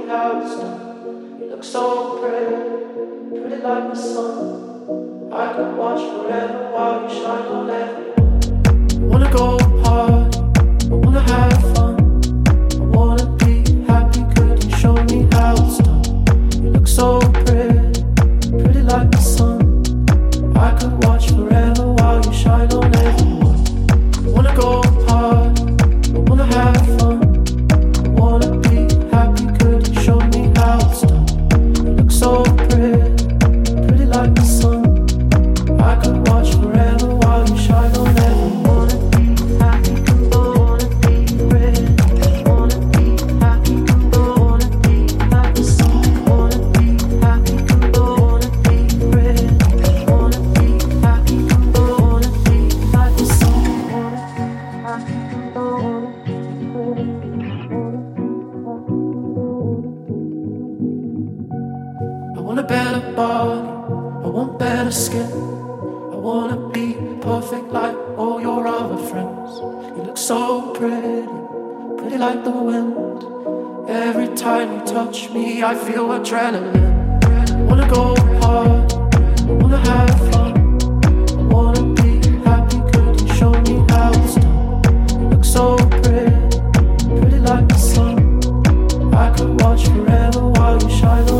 how it's done. You look so pretty, pretty like the sun. I could watch forever while you shine on everyone. I wanna go party, I wanna have fun. I wanna be happy, could you show me how it's done? You look so pretty, pretty like the sun. I could watch forever while you shine on everyone. I wanna go party, I wanna have fun. I wanna be happy, could you show me how it's done? You look so pretty, pretty like the sun. I could watch forever while you shine on everyone. Wanna be happy, wanna be pretty. Wanna be happy, wanna be like the sun. Wanna be happy, wanna be pretty. Wanna be happy, wanna be like the sun. Wanna be happy, wanna be pretty. I want a better body, I want better skin. I wanna be perfect like all your other friends. You look so pretty, pretty like the wind. Every time you touch me, I feel adrenaline. I wanna go hard, I wanna have fun. I wanna be happy, could you show me how it's done? You look so pretty, pretty like the sun. I could watch forever while you shine on.